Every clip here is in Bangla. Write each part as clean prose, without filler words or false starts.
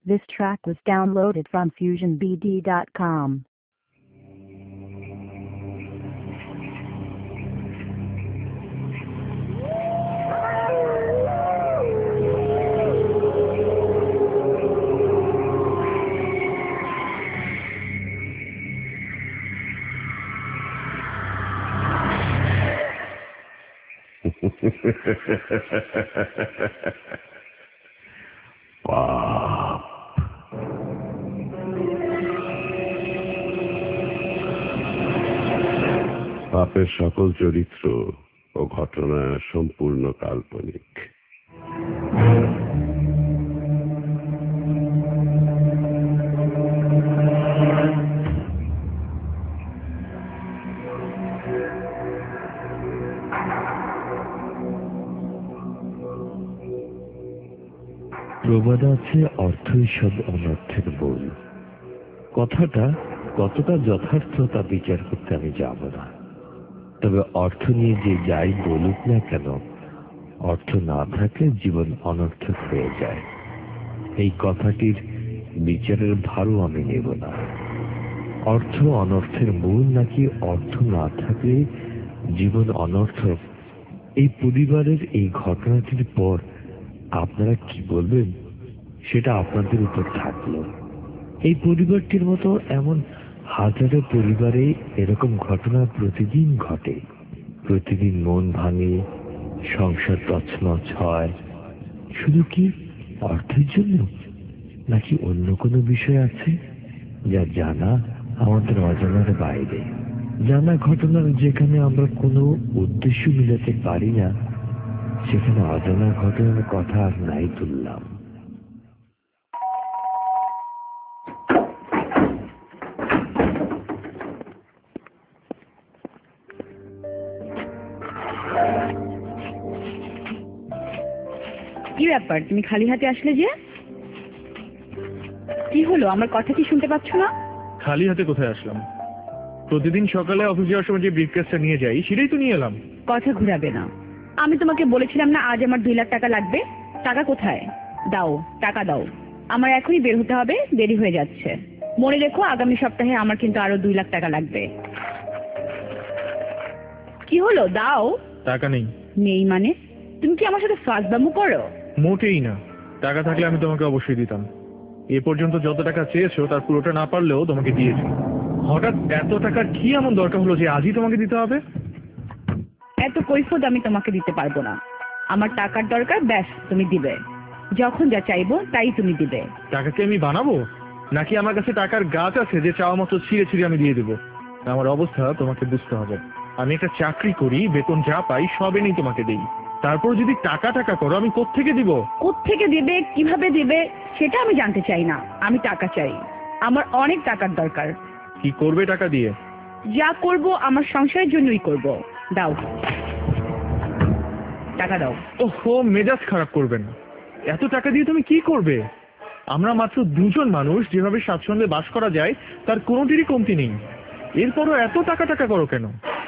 This track was downloaded from FusionBD.com. পাপের সকল চরিত্র ও ঘটনা সম্পূর্ণ কাল্পনিক। প্রবাদ আছে, অর্থই সব অনর্থের মূল। কথাটা কতটা যথার্থ তা বিচার করতে আমি যাব না, তবে অর্থ নিয়ে যে যাই বলুক না কেন, অর্থ না থাকলে জীবন অনর্থক হয়ে যায়। এই কথাটির বিচারের ভারও আমি নেব না। অর্থ অনর্থের মূল নাকি অর্থ না থাকলে জীবন অনর্থক, এই পরিবারের এই ঘটনাটির পর আপনারা কি বলবেন সেটা আপনাদের উপর থাকলো। এই পরিবারটির মতো এমন হাজারো পরিবারে এরকম ঘটনা প্রতিদিন ঘটে। প্রতিদিন মন ভাঙে, সংসার তছনছ হয়। শুধু কি অর্থের জন্য, নাকি অন্য কোনো বিষয় আছে যা জানা আমাদের অজানার বাইরে? জানা ঘটনার যেখানে আমরা কোনো উদ্দেশ্য মিলাতে পারি না, সেখানে অজানা ঘটনার কথা আর নাই তুললাম। কি ব্যাপার, তুমি খালি হাতে আসলে যে? কি হলো, আমার কথা কি শুনতে পাচ্ছ না? খালি হাতে কোথায় আসলাম? প্রতিদিন সকালে অফিস যাওয়ার সময় যে ব্রিফকেসটা নিয়ে যাই সেটাই তো নিয়ে এলাম। কথা ঘুরাবে না। আমি তোমাকে বলেছিলাম না আজ আমার 2 লাখ টাকা লাগবে? টাকা কোথায়? দাও, টাকা দাও। আমার এখনই বের হতে হবে, দেরি হয়ে যাচ্ছে। মনে রেখো, আগামী সপ্তাহে আমার কিন্তু আরো 2 লাখ টাকা লাগবে। কি হলো, দাও। টাকা নেই। নেই মানে? তুমি কি আমার সাথে ফাজলামো করো? মোটেই না। টাকা থাকলে আমি তোমাকে অবশ্যই দিতাম। এ পর্যন্ত যত টাকা চেয়েছো তার পুরোটা না পারলেও তোমাকে দিয়েছি। হঠাৎ এত টাকার কি এমন দরকার হলো যে আজই তোমাকে দিতে হবে? এত কৈফিয়ত আমি তোমাকে দিতে পারবো না। আমার টাকার দরকার, ব্যাস তুমি দিবে। যখন যা চাইবো তাই তুমি দিবে। টাকাকে আমি বানাবো, নাকি আমার কাছে টাকার গাছ আছে যে চাওয়া মতো ছিঁড়ে ছিঁড়ে আমি দিয়ে দেবো? আমার অবস্থা তোমাকে বুঝতে হবে। আমি একটা চাকরি করি, বেতন যা পাই সব এনেই তোমাকে দেই। তারপর যদি টাকা টাকা করো, আমি কোত্থেকে দিব? কোত্থেকে দিবে, কিভাবে দিবে সেটা আমি জানতে চাই না। আমি টাকা চাই। আমার অনেক টাকার দরকার। কি করবে টাকা দিয়ে? যা করব আমার সংসারের জন্যই করব। দাও, টাকা দাও। ওহো, মেজাজ খারাপ করবে না। এত টাকা দিয়ে তুমি কি করবে? আমরা মাত্র 2 জন মানুষ, যেভাবে স্বাচ্ছন্দ্যে বাস করা যায় তার কোনোটিরই কমতি নেই। এরপরও এত টাকা টাকা করো কেন?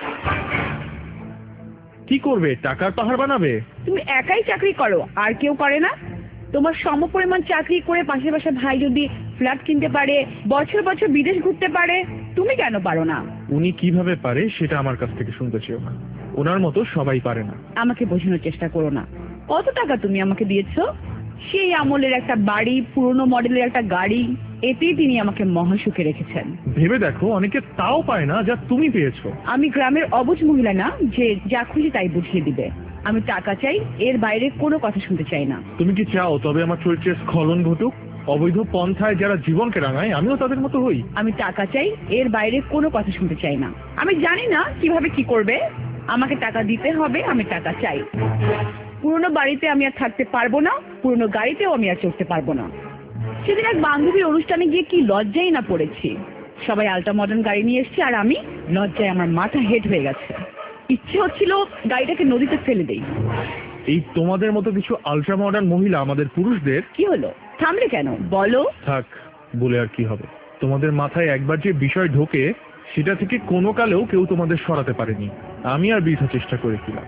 কি করবে? টাকার পাহাড় বানাবে? তুমি একাই চাকরি করো, আর কেউ করে না? তোমার সমপরিমাণ চাকরি করে পাশে পাশে ভাই যদি ফ্ল্যাট কিনতে পারে, বছর বছর বিদেশ ঘুরতে পারে, তুমি কেন পারো না? উনি কিভাবে পারে সেটা আমার কাছ থেকে শুনতে চেও না। ওনার মতো সবাই পারে না। আমাকে বোঝানোর চেষ্টা করো না। কত টাকা তুমি আমাকে দিয়েছো? সেই আমলের একটা বাড়ি, পুরনো মডেলের একটা গাড়ি, এতেই তিনি আমাকে মহাসুখে রেখেছেন। ভেবে দেখো, অনেকে তাও পায় না যা তুমি পেয়েছো। আমি গ্রামের অবুঝ মহিলা না যে যা খুশি তাই বুঝিয়ে দিবে। আমি টাকা চাই, এর বাইরে কোনো কথা শুনতে চাই না। তুমি কি চাও তবে আমার চরিত্রের স্খলন ঘটুক? অবৈধ পন্থায় যারা জীবনকে রাঙায় আমিও তাদের মতো হই। আমি টাকা চাই, এর বাইরে কোনো কথা শুনতে চাই না। আমি জানি না কিভাবে কি করবে, আমাকে টাকা দিতে হবে, আমি টাকা চাই। পুরনো বাড়িতে আমি আর থাকতে পারবো না, পুরনো গাড়িতেও আমি আর চড়তে পারবো না। সেদিন এক বান্ধবীর অনুষ্ঠানে গিয়ে কি লজ্জাই না পড়েছি। সবাই আল্ট্রা মডার্ন গাড়ি নিয়ে এসছে আর আমি লজ্জায় আমার মাথা হেড হয়ে গেছে। ইচ্ছে হচ্ছিল গাড়িটাকে নদীতে ফেলে দেই। এই তোমাদের মতো কিছু আল্ট্রা মডার্ন মহিলা আমাদের পুরুষদের। কি হলো, থামলে কেন বলো? থাক, বলে আর কি হবে। তোমাদের মাথায় একবার যে বিষয় ঢোকে সেটা থেকে কোনো কালেও কেউ তোমাদের সরাতে পারেনি। আমি আর বৃথা চেষ্টা করেছিলাম।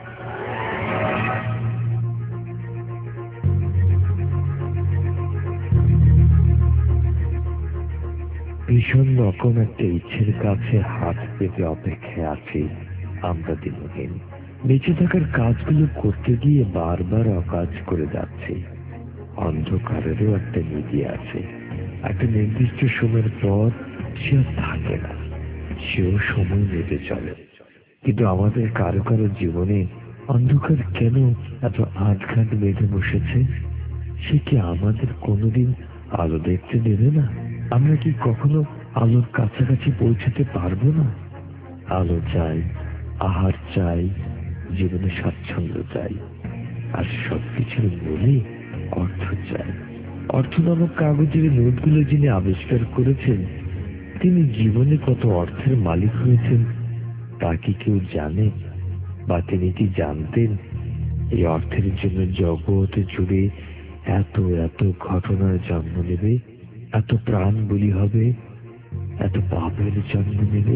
ভীষণ রকম একটা ইচ্ছের কাছে হাত পেতে অপেক্ষায় আছি আমরা দিনহীন। বেঁচে থাকার কাজগুলো করতে গিয়ে বারবার অকাজ করে যাচ্ছি। অন্ধকারেরও একটা নীতি আছে, একটা নির্দিষ্ট সময়ের পর সে আর থাকে না, সেও সময় নিতে চলে। কিন্তু আমাদের কারো কারো জীবনে অন্ধকার কেন এত আটঘাট বেঁধে বসেছে? সে কি আমাদের কোনোদিন আলো দেখতে দেবে না? আমরা কি কখনো আলোর কাছাকাছি পৌঁছতে পারবো না? আলো চাই, আহার চাই, জীবনে স্বাচ্ছন্দ্য চাই, আর সবকিছুর মূলে অর্থ চাই। অর্থ নামক কাগজের নোটগুলো যিনি আবিষ্কার করেছেন, তিনি জীবনে কত অর্থের মালিক হয়েছেন তা কি কেউ জানে? বা তিনি কি জানতেন এই অর্থের জন্য জগৎ জুড়ে এত এত ঘটনার জন্ম নেবে, এত প্রাণ বলি হবে, এত পাপের জন্ম নেবে?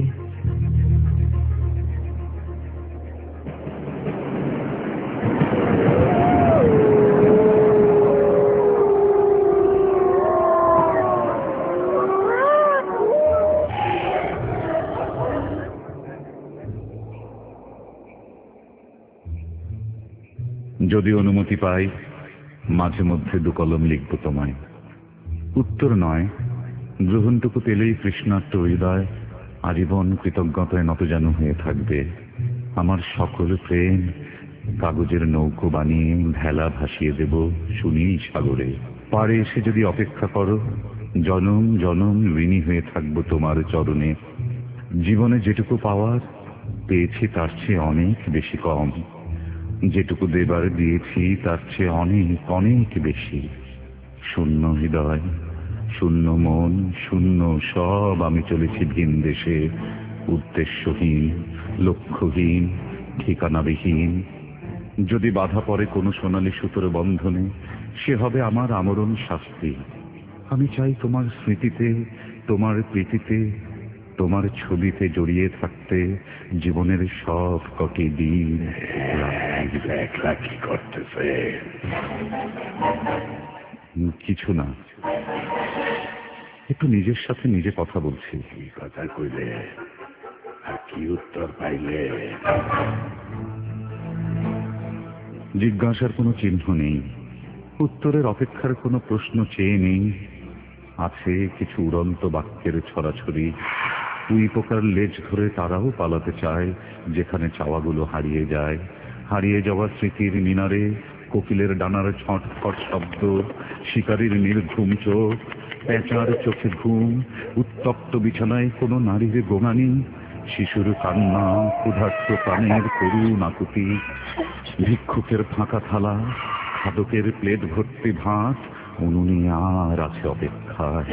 যদি অনুমতি পাই মাঝে মধ্যে দু কলম লিখব তোমায়। উত্তর নয়, গ্রহণটুকু পেলেই কৃষ্ণার্ত হৃদয় আজীবন কৃতজ্ঞতায় নতজানু হয়ে থাকবে। আমার সকল প্রেম কাগজের নৌকো বানিয়ে ভেলা ভাসিয়ে দেব সুনীল সাগরে। পারে এসে যদি অপেক্ষা করো, জনম জনম ঋণী হয়ে থাকবো তোমার চরণে। জীবনে যেটুকু পাওয়ার পেয়েছি তার চেয়ে অনেক বেশি কম, যেটুকু দেবার দিয়েছি তার চেয়ে অনেক অনেক বেশি। শূন্য হৃদয়, শূন্য মন, শূন্য সব আমি চলেছি ভিন দেশে, উদ্দেশ্যহীন, লক্ষ্যহীন, ঠিকানাবিহীন। যদি বাধা পড়ে কোনো সোনালী সুতোর বন্ধনে, সে হবে আমার আমরণ শাস্তি। আমি চাই তোমার স্মৃতিতে, তোমার প্রীতিতে, তোমার ছবিতে জড়িয়ে থাকতে জীবনের সব কটি দিন। একলা কি করতেছে? কিছু না, একটু নিজের সাথে নিজে কথা বলছি। কি কথা কইলে আর কি উত্তর পাইলে? জিজ্ঞাসার কোনো চিহ্ন নেই, উত্তরের অপেক্ষার কোনো প্রশ্ন চেয়ে নেই। আছে কিছু উড়ন্ত বাক্যের ছড়াছড়ি। উই পোকার লেজ ধরে তারাও পালাতে চায় যেখানে চাওয়াগুলো হারিয়ে যায়। হারিয়ে যাওয়া স্মৃতির মিনারে কোকিলের ডানার ছটফট শব্দ, শিকারীর নির্ঘুম চোখ, পেঁচার চোখে ঘুম, উত্তপ্ত বিছানায় কোনো নারীর গোঙানি, শিশুর কান্না, ক্ষুধার্ত প্রাণের করুণ আকুতি, ভিক্ষুকের ফাঁকা থালা, খাদকের প্লেট ভর্তি ভাত, উনুনে আর আছে অপেক্ষায়।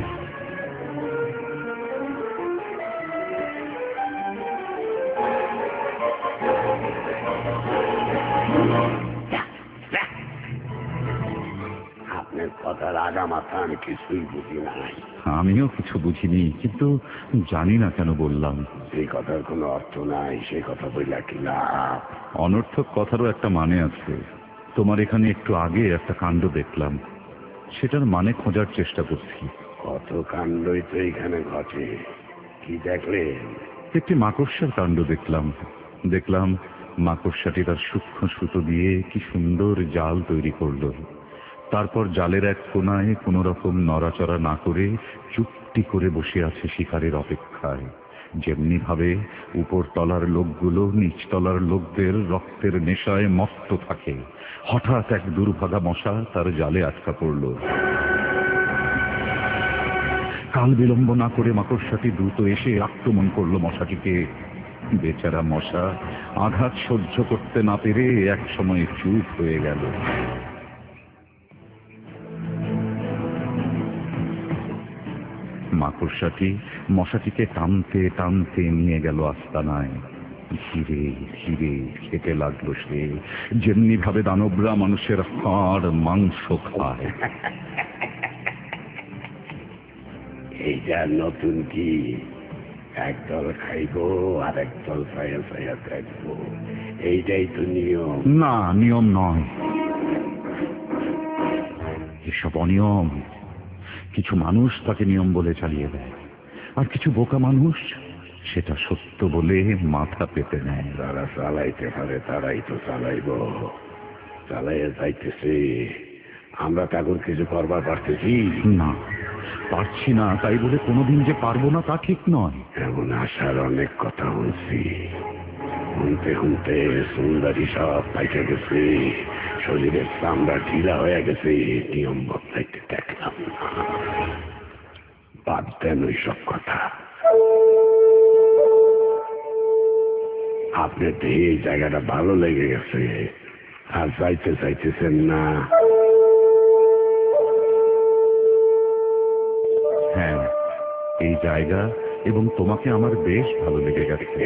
আপনার কথার আগা মাথা আমি কিছুই বুঝি নাই। আমিও কিছু বুঝিনি, কিন্তু জানি না কেন বললাম। সেই কথার কোনো অর্থ নাই, সেই কথা বইলা কি লাভ? অনর্থক কথারও একটা মানে আছে। তোমার এখানে একটু আগে একটা কাণ্ড দেখলাম, সেটার মানে খোঁজার চেষ্টা করছি। কত কাণ্ডই তো এখানে ঘটে। কি দেখলেন? একটি মাকড়সার কাণ্ড দেখলাম মাকড়সাটি তার সূক্ষ্ম সুতো দিয়ে কি সুন্দর জাল তৈরি করলো। তারপর জালের এক কোনায় কোনো রকম নড়াচড়া না করে চুপটি করে বসে আছে শিকারের অপেক্ষায়। যেমনি ভাবে উপর তলার লোকগুলো নিচতলার লোকদের রক্তের নেশায় মত্ত থাকে। হঠাৎ এক দুর্ভাগা মশা তার জালে আটকা পড়ল। কাল বিলম্ব না করে মাকড়সাটি দ্রুত এসে আক্রমণ করলো মশাটিকে। বেচারা মশা আঘাত সহ্য করতে না পেরে এক সময় চুপ হয়ে গেল। মাকড়সাটি মশাটিকে টানতে টানতে নিয়ে গেল আস্তানায়। ধীরে ধীরে খেতে লাগলো সে, যেমনি ভাবে দানবরা মানুষের হাড় মাংস খায়। এইটা নতুন কি? একদল খাইবো আর একদল ছায়া ছায়া থাকবো, এইটাই তো নিয়ম। না, নিয়ম নয়, এসব অনিয়ম। কিছু মানুষ তাকে নিয়ম বলে চালিয়ে দেয়। আর কিছু বোকা মানুষ সেটা সত্য বলে মাথা পেতে নেয়। যারা চালাইতে পারে তারাই তো চালাইব, চালাইয়া যাইতেছে। আমরা তাদের কিছু করবার পারতেছি না, পারছি না তাই বলে কোনোদিন যে পারবো না তা ঠিক নয়। এমন আশার অনেক কথা শুনছি, শুনতে শুনতে সুন্দরী সব পাইতে গেছে, শরীরের চামড়া ঢিলা হয়ে গেছে, নিয়ম বদলাইতে দেখলাম না। বাদ দেন ওই সব কথা। আপনার দেহে এই জায়গাটা ভালো লেগে গেছে আর যাইতে চাইতেছেন না। হ্যাঁ, এই জায়গা এবং তোমাকে আমার বেশ ভালো লেগে গেছে,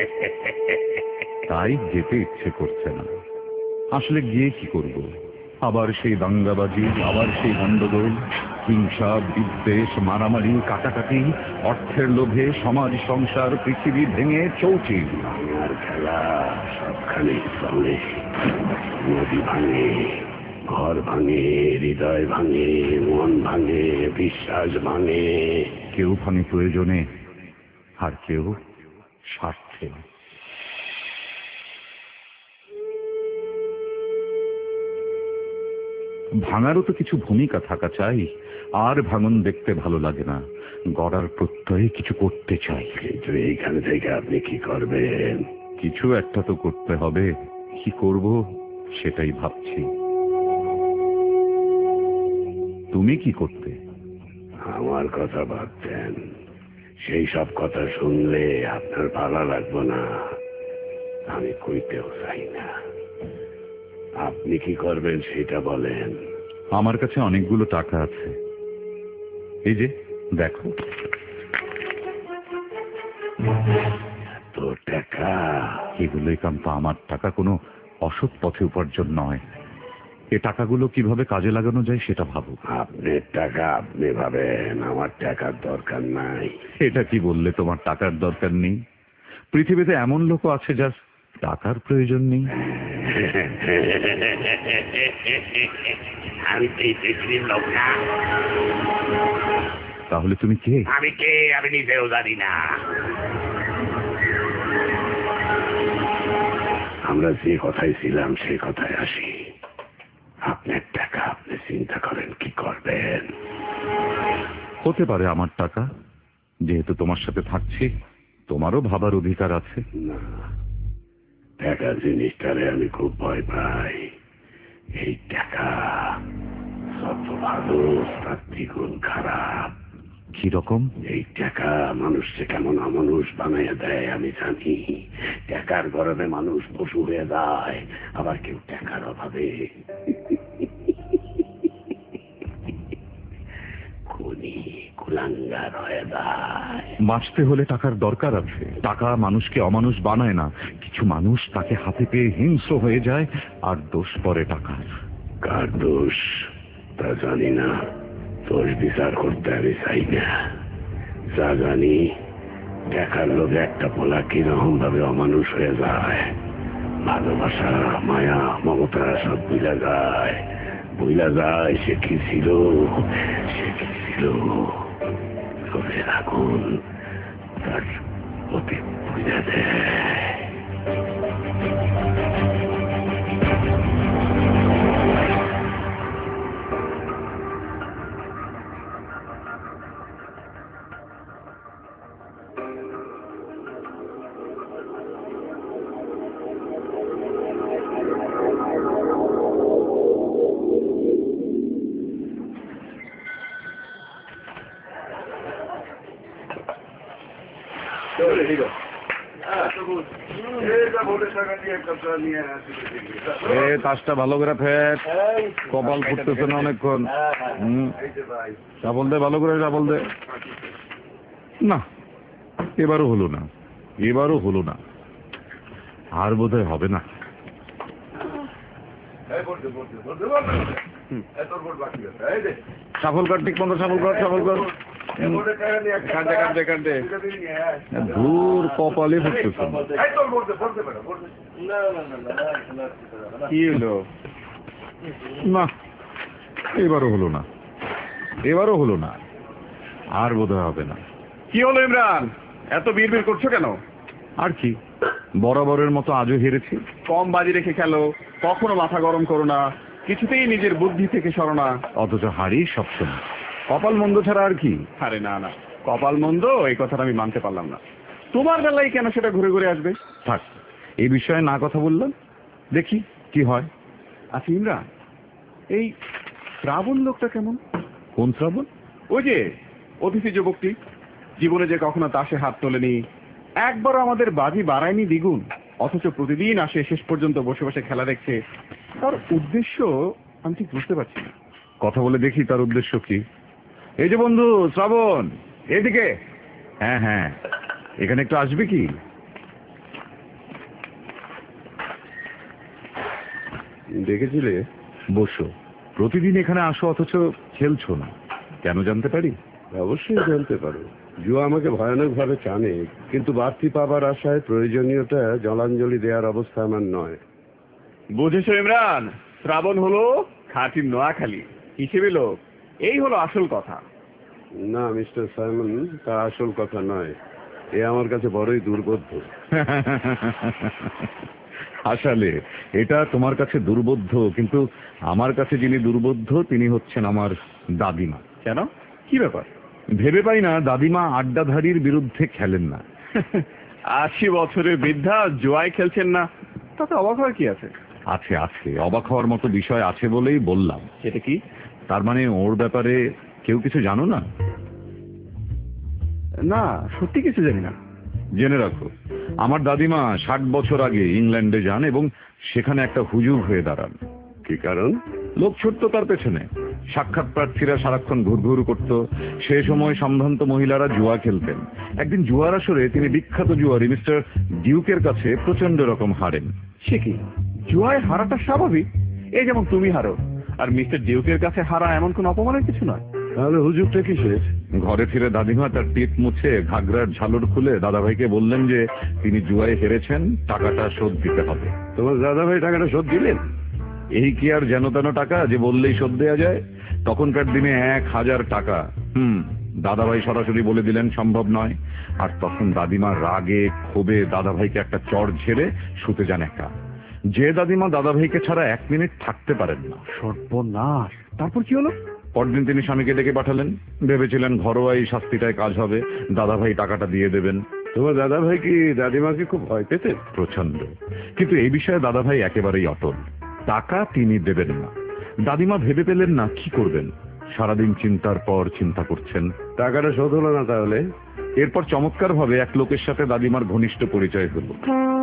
তাই যেতে ইচ্ছে করছে না। আসলে গিয়ে কি করব? আবার সেই দাঙ্গাবাজি, আবার সেই গন্ডগোল, হিংসা, বিদ্বেষ, মারামারি, কাটাকাটি, অর্থের লোভে সমাজ, সংসার, পৃথিবী ভেঙে চৌচির। ভাঙার খেলা সবখানে চলে। নদী ভাঙে, ঘর ভাঙে, হৃদয় ভাঙে, মন ভাঙে, বিশ্বাস ভাঙে। কেউ ভাঙে প্রয়োজনে, আর কেউ স্বার্থে। ভাঙারও তো কিছু ভূমিকা থাকা চাই। আর ভাঙন দেখতে ভালো লাগে না, গড়ার প্রত্যয়ে কিছু করতে চাই। কিন্তু এইখানে থেকে আপনি কি করবেন? কিছু একটা তো করতে হবে। কি করব সেটাই ভাবছি। তুমি কি করতে? আমার কথা ভাবছেন? সেই সব কথা শুনলে আপনার ভালো লাগবে না, আমি কইতেও চাই না। আপনি কি করবেন সেটা বলেন। আমার কাছে অনেকগুলো টাকা আছে, এই যে দেখো। তো টাকা? এগুলো একান্ত আমার টাকা, কোনো অসৎ পথে উপার্জন নয়। এ টাকাগুলো কিভাবে কাজে লাগানো যায় সেটা ভাবো। আপনার টাকা আপনি ভাবেন, আমার টাকার দরকার নাই। এটা কি বললে তোমার টাকার দরকার নেই? পৃথিবীতে এমন লোক আছে যার টাকার প্রয়োজন নেই। আমি তো এই পৃথিবীর লোক না। তাহলে তুমি কে? আমি কে আমি নিজেও জানি না। আমরা যে কথায় ছিলাম সেই কথায় আসি। আপনার টাকা আপনি চিন্তা করেন কি করবেন। হতে পারে আমার টাকা, যেহেতু তোমার সাথে থাকছি তোমারও ভাবার অধিকার আছে। না, টাকা জিনিসটারে আমি খুব ভয় পাই। এই টাকা যত ভালো তার দ্বিগুণ খারাপ। কিরকম? এই টাকা মানুষকে কেমন অমানুষ বানাইয়া দেয় আমি জানি। টাকার গরমে মানুষ পশু হয়ে যায়, আবার কেউ টাকার অভাবে খুনি কুলাঙ্গার হয়ে যায়। বাঁচতে হলে টাকার দরকার আছে। টাকা মানুষকে অমানুষ বানায় না। কিছু মানুষ তাকে হাতে পেয়ে হিংস্র হয়ে যায়, আর দোষ পড়ে টাকার। কার দোষ তা জানি না, দোষ বিচার করতে আমি চাই না। যা জানি, টাকার লোভে একটা পোলা কিরকম ভাবে অমানুষ হয়ে যায়। ভালোবাসা, মায়া, মমতা সব ভুলা যায়। ভুলা যায় সে কি ছিল, সে কি ছিল। লোভের আগুন তার অতীত ভুলা দেয়। তাসটা ভালো করে ফের, কপাল ফুটতেছে না অনেকক্ষণ। চাবল দে, ভালো করে চাবল দে। না, এবারও হলো না, এবারও হলো না। আর বোধহয় হবে না। সাফল কর, ঠিক মতো সাফল কর, সাফল কর। দূর, কপালে ফুটতেছে। কি হলো? না, এবারও হলো না, এবারও হলো না। আর বোধহয় হবে না। কি হলো ইমরান, এত বিড়বিড় করছো কেন? আর কি, বরাবরের মতো আজও হেরেছি। কম বাজি রেখে খেলো, কখনো মাথা গরম করো না, কিছুতেই নিজের বুদ্ধি থেকে সরো না। অথচ হারি সবসময়। কপাল মন্দ ছাড়া আর কি। আরে না না, কপাল মন্দ এই কথাটা আমি মানতে পারলাম না। তোমার বেলায় কেন সেটা ঘুরে ঘুরে আসবে? থাক, এই বিষয়ে না কথা বললাম, দেখি কি হয়। আচ্ছা ইমরান, এই শ্রাবণ লোকটা কেমন? কোন শ্রাবণ? ওই যে অতিথি যুবকটি, জীবনে যে কখনো তাসে হাত তোলেনি, একবারও আমাদের বাজি বাড়ায়নি দ্বিগুণ, অথচ প্রতিদিন আসে, শেষ পর্যন্ত বসে বসে খেলা দেখছে। তার উদ্দেশ্য আমি ঠিক বুঝতে পারছি না। কথা বলে দেখি তার উদ্দেশ্য কি। এই যে বন্ধু শ্রাবণ, এইদিকে। হ্যাঁ হ্যাঁ, এখানে একটু আসবে কি? দেখেছিলে? বসো। প্রতিদিন এখানে আসো অথচ খেলছো না, কেন জানতে পারি? অবশ্যই জানতে পারো। জুয়া আমাকে ভয়ানক ভাবে টানে, কিন্তু বাড়তি পাবার আশায় প্রয়োজনীয়তা জলাঞ্জলি দেওয়ার অবস্থা আমার নয়। বুঝেছো ইমরান, শ্রাবণ হলো খাঁটি নোয়াখালী হিসেবে লোক, এই হলো আসল কথা। না মিস্টার সাইমন, তা আসল কথা নয়। এ আমার কাছে বড়ই দুর্বোধ্য। আসলে এটা তোমার কাছে দুর্বোধ্য, কিন্তু আমার কাছে যিনি দুর্বোধ্য তিনি হচ্ছেন আমার দাদিমা। কেন, কি ব্যাপার? ভেবে পাই না দাদিমা আড্ডাধারীর বিরুদ্ধে খেলেন না। 80 বছরের বৃদ্ধা জুয়ায় খেলছেন না, তাতে অবাক হওয়ার কি আছে? আছে আছে, অবাক হওয়ার মতো বিষয় আছে বলেই বললাম। সেটা কি? তার মানে ওর ব্যাপারে কেউ কিছু জানো না? না, সত্যি কিছু জানি না। জেনে রাখো, আমার দাদিমা 60 বছর আগে ইংল্যান্ডে যান এবং সেখানে একটা হুজুগ হয়ে দাঁড়ান। কি কারণ? লোক ছুটতো তার পেছনে, সাক্ষাৎ প্রার্থীরা সারাক্ষণ ঘুরঘুর করত, সে সময় সম্ভ্রান্ত মহিলারা জুয়া খেলতেন। একদিন জুয়ার আসরে তিনি বিখ্যাত জুয়ারি মিস্টার ডিউকের কাছে প্রচন্ড রকম হারেন। সে কি, জুয়ায় হারাটা স্বাভাবিক? এই যেমন তুমি হারো, আর মিস্টার ডিউকের কাছে হারা এমন কোন অপমানের কিছু নয়। তাহলে হুজুগটা কিসের? ঘরে ফিরে দাদিমা তার টিপ মুছে ঘাগরার ঝালর খুলে দাদাভাইকে বললেন যে তিনি জুয়ায় হেরেছেন, টাকাটা শোধ দিতে হবে। তোমার দাদাভাই টাকাটা শোধ দিলেন? এই কি আর যেন তেন টাকা যে বললেই শোধ দেওয়া যায়? তখনকার দিনে 1000 টাকা। দাদাভাই সরাসরি বলে দিলেন সম্ভব নয়। আর তখন দাদিমা রাগে ক্ষোভে দাদাভাইকে একটা চড় ঝেড়ে শুতে যান একা। যে দাদিমা দাদাভাইকে ছাড়া 1 মিনিট থাকতে পারেন না। সর্বনাশ! তারপর কি হলো? পরদিন তিনি স্বামীকে ডেকে পাঠালেন, ভেবেছিলেন ঘরোয়া এই শাস্তিটায় কাজ হবে, দাদাভাই টাকাটা দিয়ে দেবেন। তোমার দাদাভাই কি দাদিমাকে খুব ভয় পেতেন? প্রচন্ড। কিন্তু এই বিষয়ে দাদাভাই একেবারেই অটল, টাকা তিনি দেবেন না। দাদিমা ভেবে পেলেন না কি করবেন, সারাদিন চিন্তার পর চিন্তা করছেন। টাকাটা শোধ হলো না তাহলে? এরপর চমৎকার ভাবে এক লোকের সাথে দাদিমার ঘনিষ্ঠ পরিচয় হলো।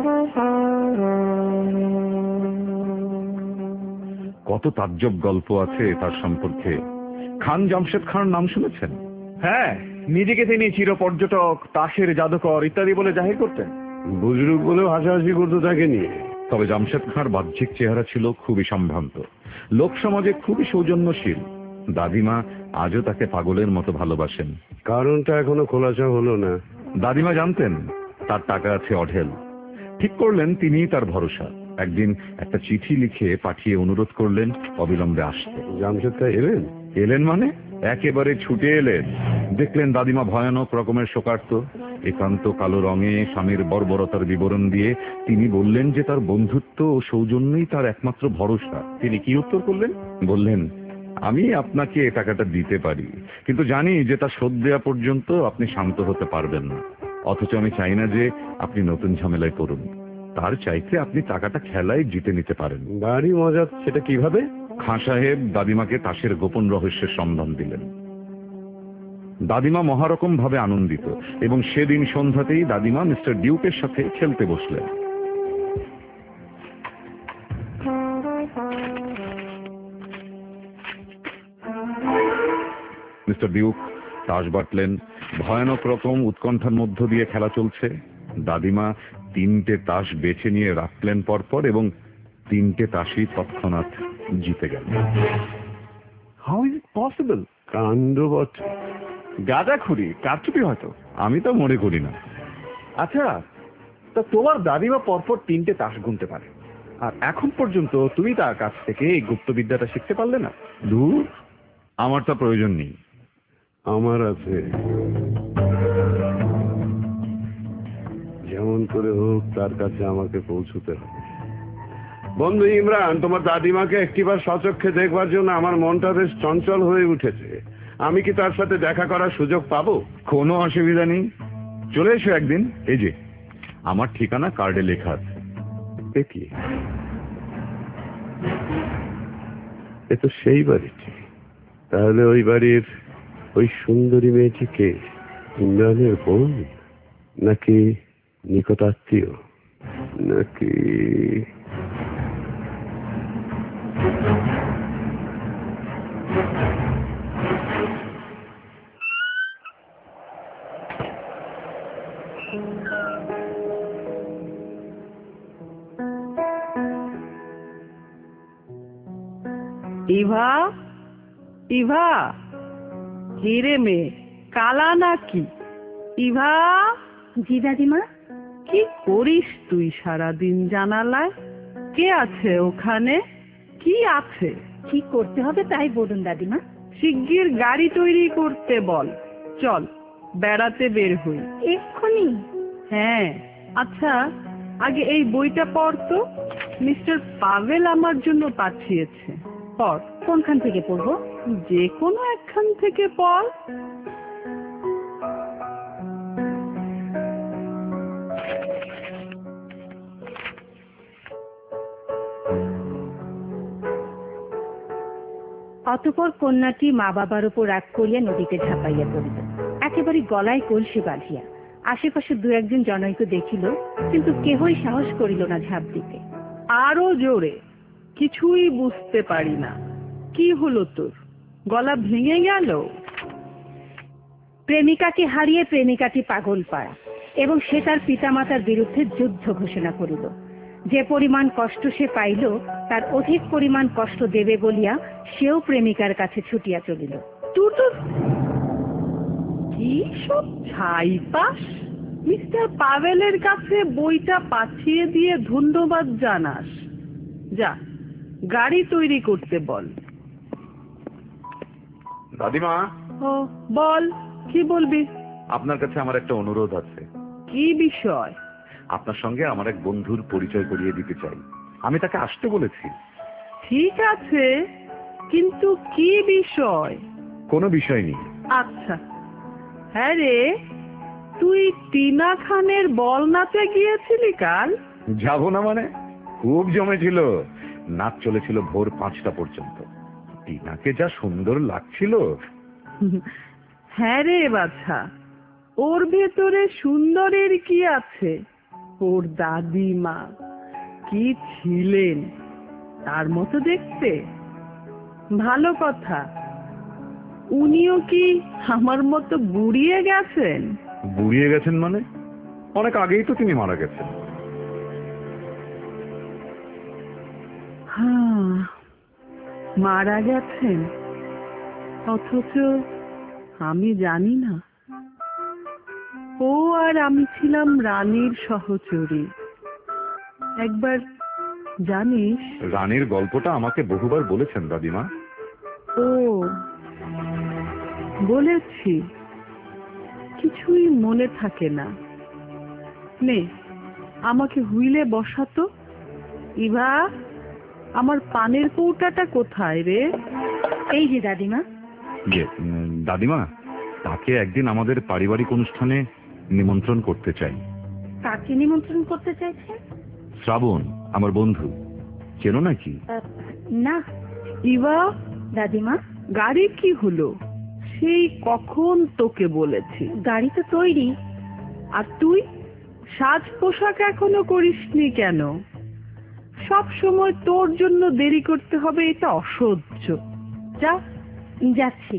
কত তাজ্জব গল্প আছে তার সম্পর্কে। খান জামশেদ খান নাম শুনেছেন? হ্যাঁ, নিজেকে তিনি চির পর্যটক, তাসের জাদুকর ইত্যাদি বলে জাহির করতেন। বুজরুক বলেও হাসাহাসি করতো তাকে নিয়ে। তবে জামশেদ খাঁর বাহ্যিক চেহারা ছিল খুবই সম্ভ্রান্ত, লোক সমাজে খুবই সৌজন্যশীল। দাদিমা আজও তাকে পাগলের মতো ভালোবাসেন। কারণটা এখনো খোলাসা হলো না। দাদিমা জানতেন তার টাকা আছে অঢেল। ঠিক করলেন তিনিই তার ভরসা। একদিন একটা চিঠি লিখে পাঠিয়ে অনুরোধ করলেন অবিলম্বে আসতে। জামশেদ খাঁ এলেন? এলেন মানে একেবারে ছুটে এলেন। দেখলেন দাদিমা ভয়ানক রকমের শোকার্ত। একান্ত কালো রঙে স্বামীর বর্বরতার বিবরণ দিয়ে তিনি বললেন যে তার বন্ধুত্ব ও সৌজন্যই তার একমাত্র ভরসা। তিনি কি উত্তর করলেন? বললেন, আমি আপনাকে এ টাকাটা দিতে পারি, কিন্তু জানি যে তা শোধ দেওয়া পর্যন্ত আপনি শান্ত হতে পারবেন না। অথচ আমি চাই না যে আপনি নতুন ঝামেলায় পড়ুন। তার চাইতে আপনি টাকাটা খেলায় জিতে নিতে পারেন। ভারী মজা। সেটা কিভাবে? খাঁ সাহেব দাদিমাকে তাসের গোপন রহস্যের সন্ধান দিলেন। দাদিমা মহারকম ভাবে আনন্দিত এবং সেদিন সন্ধ্যাতেই দাদিমা মিস্টার ডিউকের সাথে খেলতে বসলেন। মিস্টার ডিউক তাস বাটলেন। ভয়ানক রকম উৎকণ্ঠার মধ্য দিয়ে খেলা চলছে। দাদিমা 3টে তাস বেছে নিয়ে রাখলেন পরপর এবং 3টে তাসই তৎক্ষণাৎ জিতে গেল। How is it possible? কাণ্ড বটে। গাঁজাখুরি, কারচুপি হয়তো। আমি তা মনে করি না। আচ্ছা, তা তোমার দাদিমা পরপর 3টে তাস গুনতে পারে, আর এখন পর্যন্ত তুমি তার কাছ থেকে এই গুপ্তবিদ্যাটা শিখতে পারলে না? দূর, আমার তা প্রয়োজন নেই। আমার আছে। করে হোক তার কাছে আমাকে পৌঁছতে হবে। বন্ধু ইমরান, তোমার দাদিমাকে একটিবার সচক্ষে দেখবার জন্য আমার মনটা বেশ চঞ্চল হয়ে উঠেছে। আমি কি তার সাথে দেখা করার সুযোগ পাবো? কোনো অসুবিধা নেই, চলে এসো একদিন। এই যে আমার ঠিকানা কার্ডে লেখা আছে। এ কি? এ তো সেই বাড়িটি। তাহলে ওই বাড়ির ওই সুন্দরী মেয়েটি কে? ইমরানের বোন, নাকি নিকটাত্মীয়, নাকি? ইভা, ইভা, হিরে মেয়ে কালা নাকি? ইভা, জি দাদিমা। কি করিস তুই সারাদিন জানালায়? কে আছে ওখানে? কি আছে? কি করতে হবে তাই বলুন দাদিমা। শিগগির গাড়ি তৈরি করতে বল, চল বেড়াতে বের হই। এক্ষুনি? হ্যাঁ। আচ্ছা, আগে এই বইটা পড় তো, মিস্টার পাভেল আমার জন্য পাঠিয়েছে। পড়। কোনখান থেকে পড়বো? যে কোনো একখান থেকে পড়। অতঃপর কন্যাটি মা বাবার উপর রাগ করিয়া নদীতে ঝাঁপাইয়া পড়িল, একেবারে গলায় কলসি বাঁধিয়া। আশেপাশে দু একজন জনৈক দেখিল, কিন্তু কেহই সাহস করিল না ঝাঁপ দিতে। আরো জোরে। কিছুই বুঝতে পারি না। কি হলো তোর? গলা ভেঙে গেল? প্রেমিকাকে হারিয়ে প্রেমিকাটি পাগল পাড়া, এবং সে তার পিতামাতার বিরুদ্ধে যুদ্ধ ঘোষণা করিল। যে পরিমাণ কষ্ট সে পাইল, তার অধিক পরিমাণ কষ্ট দেবে বলিয়া সেও প্রেমিকার কাছে ছুটিয়া চলিল। তুই তো কি সব ছাইপাস? মিস্টার পাভেলের কাছে বইটা পাঠিয়ে দিয়ে ধন্যবাদ জানাস। যা, গাড়ি তৈরি করতে বল। দাদিমা, ও বল, কি বলবি? আপনার কাছে আমার একটা অনুরোধ আছে। কি বিষয়? আপনার সঙ্গে আমার এক বন্ধুর পরিচয় করিয়ে দিতে চাই। আমি তাকে আসতে বলেছি। ঠিক আছে, কিন্তু কি বিষয়? কোনো বিষয় নেই। আচ্ছা। হ্যাঁ রে, তুই টিনা খানের বল নাচে গিয়েছিলি কাল? যাব না মানে? খুব জমেছিল। নাচ চলেছিল ভোর 5টা পর্যন্ত। টিনাকে যা সুন্দর লাগছিল। হ্যাঁ রে বাছা, ওর ভেতরে সুন্দরের কি আছে? ওর দাদিমা কি ছিলেন, তার মতো দেখতে। ভালো কথা, উনিও কি আমার মতো বুড়িয়ে গেছেন? বুড়িয়ে গেছেন মানে? অনেক আগেই তো তিনি মারা গেছেন। হ্যাঁ, মারা গেছেন, অথচ আমি জানি না। ও আর আমি ছিলাম রানীর সহচরী। একবার জানিস, রানীর গল্পটা আমাকে বহুবার বলেছেন দাদিমা। ও বলেছি, কিছুই মনে থাকে না। নে, আমাকে হুইলে বসাতো। ইভা, আমার পানের কৌটাটা কোথায় রে? এই যে দাদিমা। দাদিমা, তাকে একদিন আমাদের পারিবারিক অনুষ্ঠানে নিমন্ত্রণ করতে চাই। কাকে নিমন্ত্রণ করতে চাইছেন? শ্রাবণ, আমার বন্ধু। চেনো নাকি? না। ইভা, দাদিমা, গাড়ি কি হলো? সেই কখন তোকে বলেছি। গাড়ি তো তৈরি। আর তুই সাজ পোশাক এখনো করিসনি কেন? সব সময় তোর জন্য দেরি করতে হবে, এটা অসহ্য। যা। যাচ্ছি।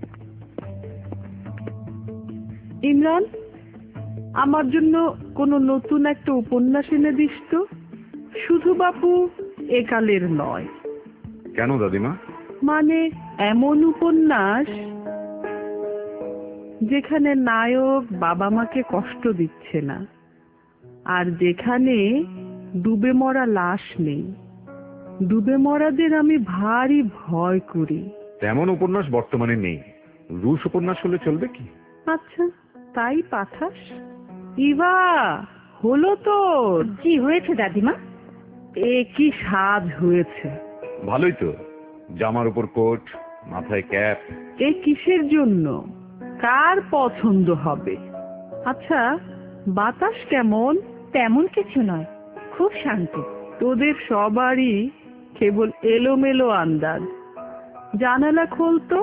ইমরান, আমার জন্য কোনো নতুন একটা উপন্যাস এনে দিস তো। শুধু বাপু একালের নয়। কেন দাদিমা? মানে এমন উপন্যাস যেখানে নায়ক বাবা মাকে কষ্ট দিচ্ছে না, আর যেখানে ডুবে মরা লাশ নেই। ডুবে মরাদের আমি ভারী ভয় করি। তেমন উপন্যাস বর্তমানে নেই। রুশ উপন্যাস হলে চলবে কি? আচ্ছা, তাই পাঠাস। ইভা, হলো তোর? জি হয়েছে দাদিমা। এ কি সাজ হয়েছে! ভালোই তো, জামার উপর কোট, মাথায় ক্যাপ। এ কিসের জন্য? কার পছন্দ হবে? আচ্ছা, বাতাস কেমন? তেমন কিছু নয়, খুব শান্ত। তোদের সবারই কেবল এলোমেলো আন্দাজ। জানালা খোলতো।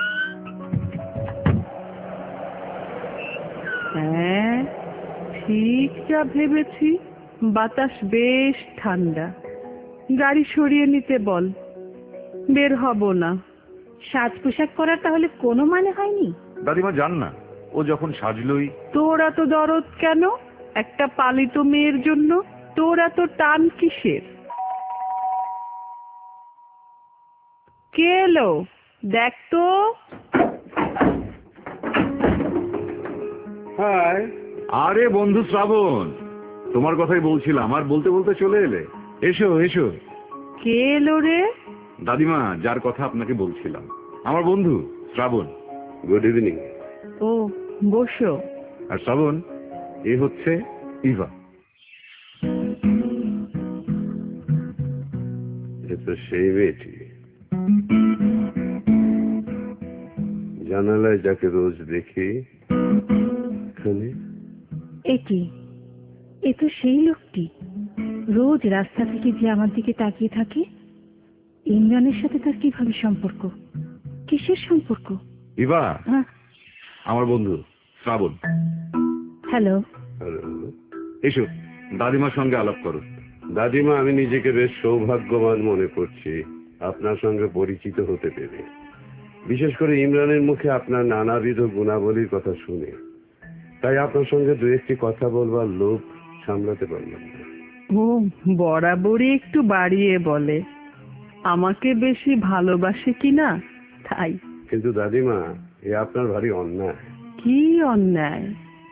হ্যাঁ, ঠিক যা ভেবেছি, বাতাস বেশ ঠান্ডা। গাড়ি সরিয়ে নিতে বল, বের হব না। সাজ পোশাক পরার তাহলে কোনো মানে হয়নি? দাদিমা যান না, ও যখন সাজলই। তোর এত দরদ কেন একটা পালিত মেয়ের জন্য? তোর এত টান কিসের? কে এলো দেখ তো। আরে বন্ধু শ্রাবণ, তোমার কথাই বলছিলাম, আর বলতে বলতে চলে এলে। এসো এসো। কে এলো রে? দাদিমা, যার কথা আপনাকে বলছিলাম, আমার বন্ধু শ্রাবণ। Good evening. ও, বসো। আর শ্রাবণ, এ হচ্ছে ইভা। এ তো সেই মেয়েটি, জানালায় যাকে রোজ দেখি। এখানে এ কি? এ তো সেই লোকটি, রোজ রাস্তা থেকে যে আমার দিকে তাকিয়ে থাকে। ইমরানের সাথে তার কিভাবে সম্পর্ক? কিসের সম্পর্ক? ইভা, হ্যাঁ, আমার বন্ধু শ্রাবণ। হ্যালো। এসো, দাদিমার সঙ্গে আলাপ করো। দাদিমা, আমি নিজেকে বেশ সৌভাগ্যবান মনে করছি আপনার সঙ্গে পরিচিত হতে পেরে। বিশেষ করে ইমরানের মুখে আপনার নানাবিধ গুণাবলীর কথা শুনে। তাই আপনার সঙ্গে দু একটি কথা বলবার লোভ সামলাতে পারলাম না। ও বরাবরই একটু বাড়িয়ে বলে, আমাকে বেশি ভালোবাসে কিনা তাই। কিন্তু দাদিমা, এ আপনার ভারী অন্যায়। কি অন্যায়?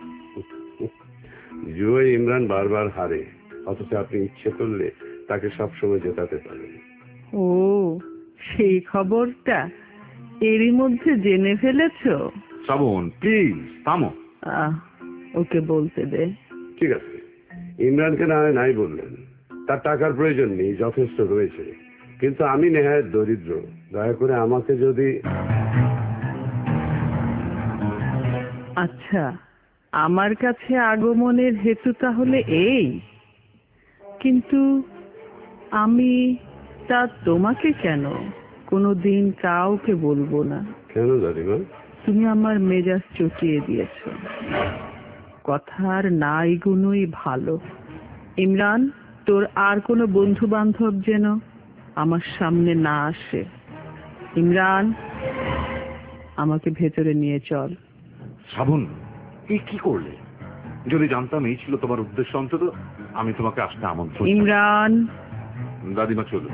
জুয়ে ইমরান বারবার হারে, অথচ আপনি ইচ্ছে করলে তাকে সবসময় জেতাতে পারেন। ও, সেই খবরটা এরই মধ্যে জেনে ফেলেছো? শ্রাবণ প্লিজ থামো। ওকে বলতে দে। ঠিক আছে, ইমরানকে না হয় নাই বললেন, তার টাকার প্রয়োজন নেই, যথেষ্ট রয়েছে। কিন্তু আমি নেহায়েত দরিদ্র, দয়া করে আমাকে যদি। আচ্ছা, আমার কাছে আগমনের হেতু তাহলে এই। কিন্তু আমি তা তোমাকে কেন কোনোদিন কাউকে বলবো না। কেন দাদিমা? তুমি আমার মেজাজ চটিয়ে দিয়েছো। কথার নাই গুণই ভালো। ইমরান, তোর আর কোনো বন্ধু বান্ধব যেন আমার সামনে না আসে। ইমরান, আমাকে ভেতরে নিয়ে চল। শ্রাবণ, এই কি করলে? যদি জানতাম এই ছিল তোমার উদ্দেশ্য, অন্তত আমি তোমাকে আসতে আমন্ত্রণ। ইমরান। দাদিমা চলুন।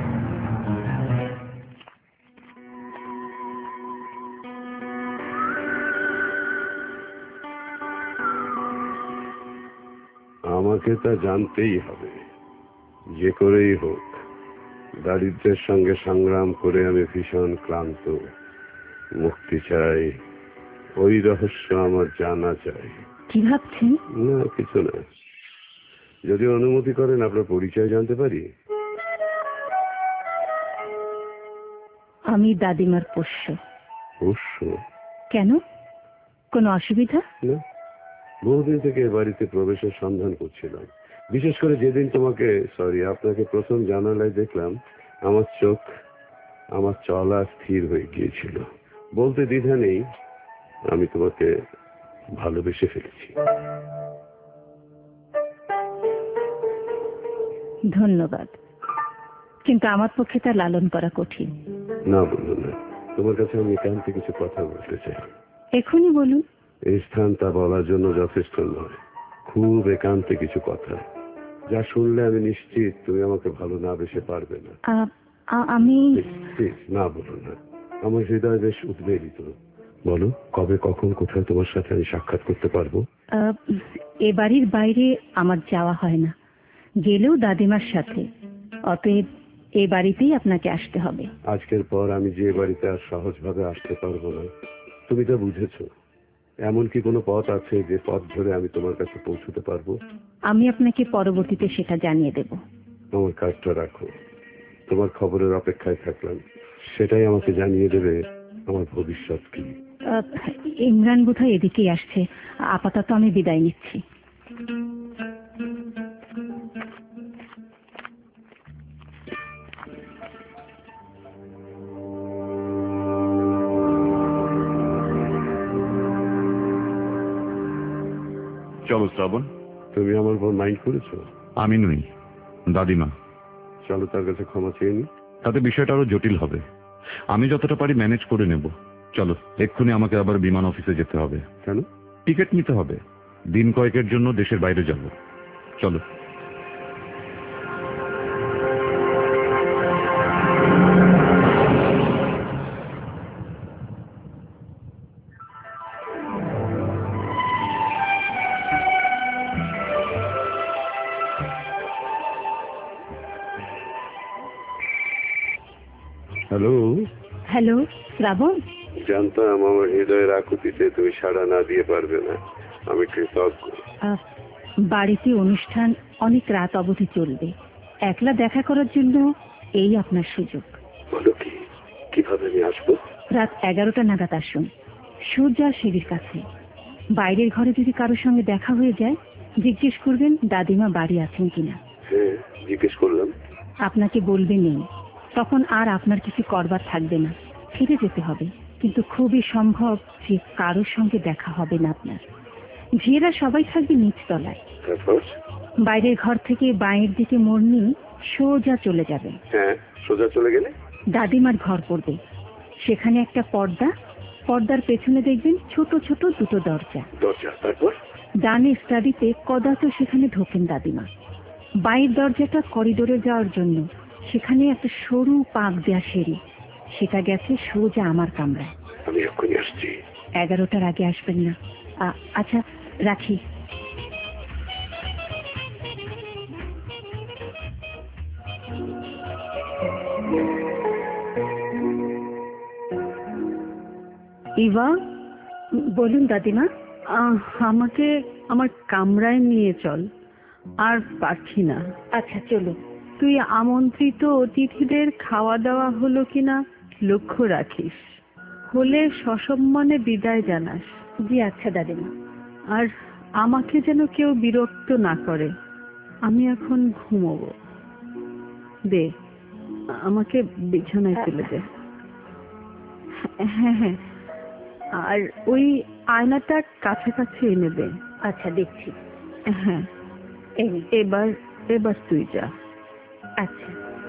আমাকে তা জানতেই হবে, যে করেই হোক। দারিদ্র্যের সঙ্গে সংগ্রাম করে আমি ভীষণ ক্লান্ত। মুক্তি চাই, ওই রহস্য আমার জানা চাই। কি ভাবছেন? না, কিছু না। যদি অনুমতি করেন আপনার পরিচয় জানতে পারি? আমি দাদিমার পোষ্য। পোষ্য? কেন, কোনো অসুবিধা? না, বহুদিন থেকে এ বাড়িতে প্রবেশের সন্ধান করছিলাম। বিশেষ করে যেদিন আপনাকে প্রথম জানালায় দেখলাম, আমার চোখ, আমার চলা স্থির হয়ে গিয়েছিল। বলতে দ্বিধা নেই, আমি তোমাকে ভালোবেসে ফেলেছি। ধন্যবাদ, কিন্তু আমার পক্ষে তা লালন করা কঠিন। না, বললো না। তোমার কাছে আমি একান্তে কিছু কথা বলতে চাই। এখনই বলুন। এই স্থান তা বলার জন্য যথেষ্ট নয়। খুব একান্তে কিছু কথা, যা শুনলে আমি নিশ্চিত তুমি আমাকে ভালো না বেসে পারবে না। আমি প্লিজ, না বলো না। আমার হৃদয় বেশ উদ্বেলিত। বলো, কবে, কখন, কোথায় তোমার সাথে আমি সাক্ষাৎ করতে পারবো? এ বাড়ির বাইরে আমার যাওয়া হয় না, গেলেও দাদিমার সাথে। অতএব এ বাড়িতেই আপনাকে আসতে হবে। আজকের পর আমি যে বাড়িতে আর সহজভাবে আসতে পারবো না, তুমি তা বুঝেছো। এমন কি কোনো পথ আছে যে পথ ধরে আমি তোমার কাছে পৌঁছতে পারবো? আমি আপনাকে পরবর্তীতে সেটা জানিয়ে দেব। আমার কাজটা রাখো, তোমার খবরের অপেক্ষায় থাকলাম। সেটাই আমাকে জানিয়ে দেবে আমার ভবিষ্যৎ কি। ইমরান বোধহয় এদিকেই আসছে। আপাতত আমি বিদায় নিচ্ছি। চলো শ্রাবণ। তুমি আমার উপর মাইন্ড করেছো? আমি নই, দাদিমা। চলো তার কাছে ক্ষমা চেয়ে নি। তাতে বিষয়টা আরো জটিল হবে। আমি যতটা পারি ম্যানেজ করে নেব। চলো, এক্ষুনি আমাকে আবার বিমান অফিসে যেতে হবে। কেন? টিকিট নিতে হবে। দিন কয়েকের জন্য দেশের বাইরে যাব। চলো। হ্যালো। হ্যালো শ্রাবণ। জানতাম আমার হৃদয়ের আকুতিতে তুমি সাড়া না দিয়ে পারবে না। আমি কৃতজ্ঞ। বাড়িতে অনুষ্ঠান অনেক রাত অবধি চলবে। একলা দেখা করার জন্য এই আপনার সুযোগ। বলো কি, কিভাবে আমি আসবো? রাত 11টা নাগাদ আসুন, সূর্যা সিঁড়ির কাছে। বাইরের ঘরে যদি কারোর সঙ্গে দেখা হয়ে যায়, জিজ্ঞেস করবেন দাদিমা বাড়ি আছেন কিনা। হ্যাঁ, জিজ্ঞেস করলাম। আপনাকে বলবে নেই। তখন আর আপনার কিছু করবার থাকবে না, ফিরে যেতে হবে। কিন্তু খুবই সম্ভব যে কারোর সঙ্গে দেখা হবে না আপনার। ঝিয়েরা সবাই থাকবে নিচতলায়। তারপর? বাইরের ঘর থেকে বাঁয়ের দিকে মোড় নিয়ে সোজা চলে যাবেন। হ্যাঁ, সোজা চলে গেলে দাদিমার ঘর পড়বে। সেখানে একটা পর্দা, পর্দার পেছনে দেখবেন ছোট ছোট দুটো দরজা। দরজা। তারপর? ডানে স্টাডিতে কদাচ সেখানে ঢোকেন দাদিমা। বাইরের দরজাটা করিডোরে যাওয়ার জন্য। সেখানে একটা সরু পাক দেয়া সিঁড়ি, সেটা গেছে সোজা আমার কামরায়। আমি এক্ষুনি আসছি। 11টার আগে আসবেন না। আচ্ছা, রাখি। ইভা, বলুন দাদিমা। আমাকে আমার কামরায় নিয়ে চল। আর পারছি না। আচ্ছা চলো। তুই আমন্ত্রিত অতিথিদের খাওয়া দাওয়া হলো কিনা লক্ষ্য রাখিস। হলে সসম্মানে বিদায় জানাস। জি আচ্ছা দাদিমা। আর আমাকে যেন কেউ বিরক্ত না করে। আমি এখন ঘুমোবো। দে, আমাকে বিছানায় তুলে দে। হ্যাঁ হ্যাঁ, আর ওই আয়নাটা কাছাকাছি এনে দে। আচ্ছা দেখছি। হ্যাঁ, এবার এবার তুই যা। আচ্ছা।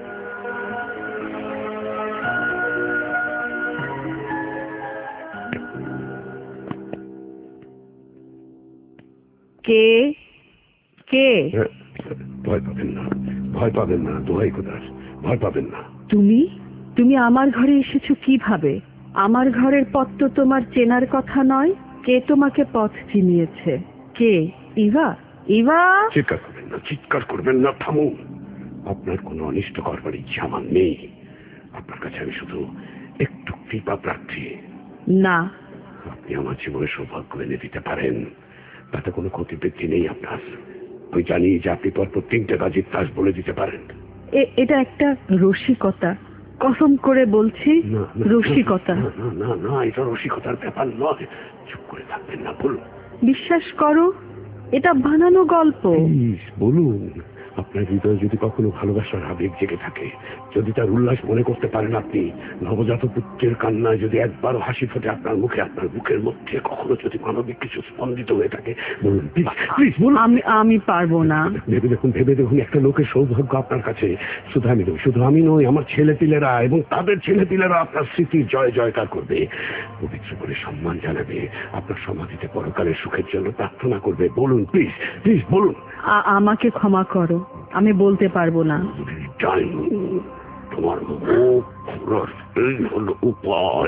কে কে? ভয় পাবেন না, ভয় পাবেন না, দোহাই খোদার, ভয় পাবেন না। তুমি তুমি আমার ঘরে এসেছো কিভাবে? আমার ঘরের পথ তো তোমার চেনার কথা নয়। কে তোমাকে পথ চিনিয়েছে? কে? ইভা? ইভা! চিৎকার করবেন না, চিৎকার করবেন না, থামুন। আপনার কোনো অনিষ্ট করবার ইচ্ছা আমার নেই। আপনার কাছে আমি শুধু একটু কৃপা প্রার্থী। না, আপনি আমার জীবনে সৌভাগ্য এনে দিতে পারেন, তাতে কোনো ক্ষতিবৃদ্ধি নেই আপনার। আমি জানি যে আপনি পরপর 3টে কাজের তাস বলে দিতে পারেন। এটা একটা রসিকতা। কসম করে বলছি, রসিকতা। না না না, এটা রসিকতার ব্যাপার নয়। চুপ করে থাকবেন না, বলুন। বিশ্বাস করো, এটা বানানো গল্প। প্লিজ বলুন। আপনার হৃদয়ে যদি কখনো ভালোবাসার আবেগ জেগে থাকে, যদি তার উল্লাস মনে করতে পারেন আপনি, নবজাত পুত্রের কান্নায় যদি একবারও হাসি ফোটে আপনার মুখে, আপনার বুকের মধ্যে কখনো যদি মানবিক কিছু স্পন্দিত হয়ে থাকে, বলুন প্লিজ বলুন। আমি পারবো না। ভেবে দেখুন একটা লোকের সৌভাগ্য আপনার কাছে। শুধু আমি নই, আমার ছেলেপিলেরা এবং তাদের ছেলেপিলেরা আপনার স্মৃতির জয় জয়কার করবে, পবিত্র করে সম্মান জানাবে, আপনার সমাধিতে পরকালের সুখের জন্য প্রার্থনা করবে। বলুন প্লিজ, প্লিজ বলুন। আমাকে ক্ষমা করো, আমি বলতে পারবো না। তোমার মুখ খোলার এই হলো উপায়।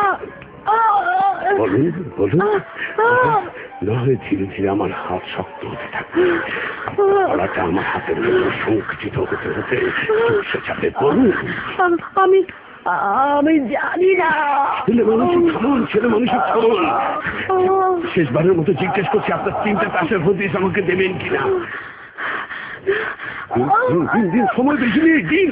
বলুন বলুন। না হয় ধীরে ধীরে আমার হাত শক্ত হতে থাকবে, গলাটা আমার হাতের মধ্যে সংকুচিত হতে হতে চুপসে যাবে। বলুন। আমি জানি না। ছেলে মানুষের থামুন, ছেলে মানুষের থামুন। শেষবারের মতো জিজ্ঞেস করছি, আপনার 3টে তাসের হদিস আমাকে দেবেন কিনা? দিন, সময় বেশি নেই, দিন।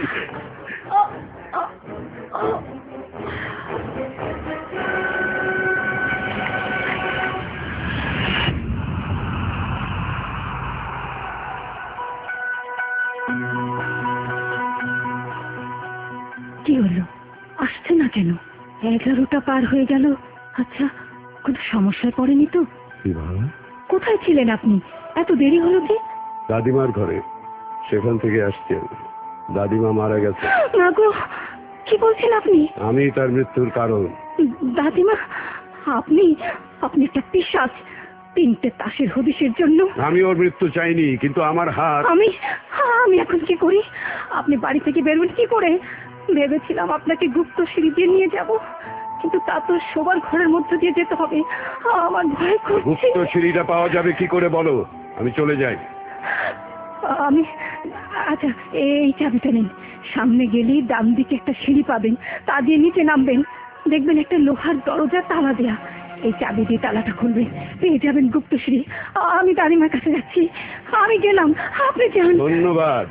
কি হলো, আসছে না কেন? 11টা পার হয়ে গেল। আচ্ছা, কোনো সমস্যায় পড়েনি তো? কোথায় ছিলেন আপনি? এত দেরি হলো যে? দাদিমার ঘরে, সেখান থেকে আসছেন। দাদিমা মারা গেছে। না গো, কি বলছেন আপনি? আমি তার মৃত্যুর কারণ। দাদিমা, আপনি আপনি একটা পিশাচ। 3টে তাসের হদিসের জন্য আমি ওর মৃত্যু চাইনি, কিন্তু আমার হাত। আমি আমি এখন কি করি? আপনি বাড়ি থেকে বেরোবেন কি করে? ভেবেছিলাম আপনাকে গুপ্ত সিঁড়ি দিয়ে নিয়ে যাব, কিন্তু তা তো শোবার ঘরের মধ্যে দিয়ে যেতে হবে। আমার ভয় করছে। গুপ্ত সিঁড়িটা পাওয়া যাবে কি করে বলো? আমি চলে যাই। আমি আচ্ছা, এই চাবিটা নিন। সামনে গেলেই ডান দিকে একটা সিঁড়ি পাবেন, তা দিয়ে নিচে নামবেন। দেখবেন একটা লোহার দরজা তালা দেয়া। এই চাবি দিয়ে তালাটা খুলবেন, পেয়ে যাবেন গুপ্ত সিঁড়ি। আমি দাদিমার কাছে যাচ্ছি। আমি গেলাম, আপনি যান। ধন্যবাদ।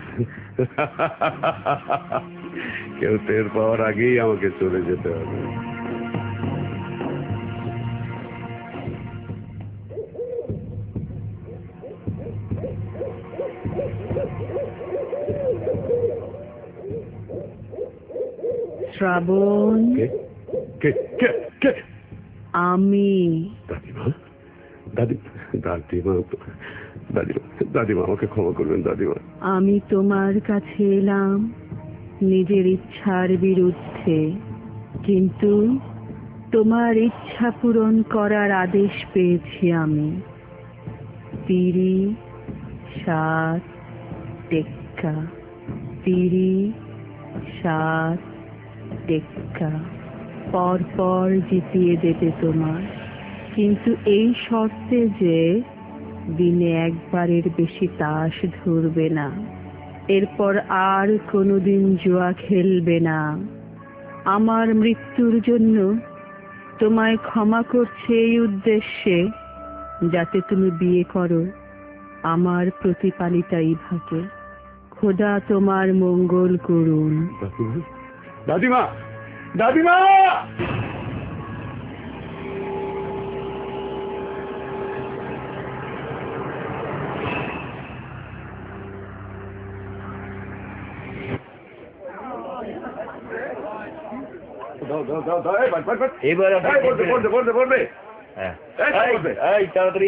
কেউ টের পাওয়ার আগেই আমাকে চলে যেতে হবে। শ্রাবণ, কে কে কে কে? আমি। দাদিমা, দাদিমা, দাদিমা আমাকে ক্ষমা করবেন দাদিমা। আমি তোমার কাছে এলাম নিজের ইচ্ছার বিরুদ্ধে, কিন্তু তোমার ইচ্ছা পূরণ করার আদেশ পেয়েছি আমি। 37 টেক্কা, 37 টেক্কা পর পর জিতিয়ে দেবে তোমার, কিন্তু এই শর্তে যে দিনে একবারের বেশি তাস ধরবে না। এরপর আর কোনোদিন জুয়া খেলবে না। আমার মৃত্যুর জন্য তোমায় ক্ষমা করছে এই উদ্দেশ্যে, যাতে তুমি বিয়ে করো আমার প্রতিপালিতা ইভাকে। খোদা তোমার মঙ্গল করুন। দাদিমা, দাদিমা! বলবে তাড়াতাড়ি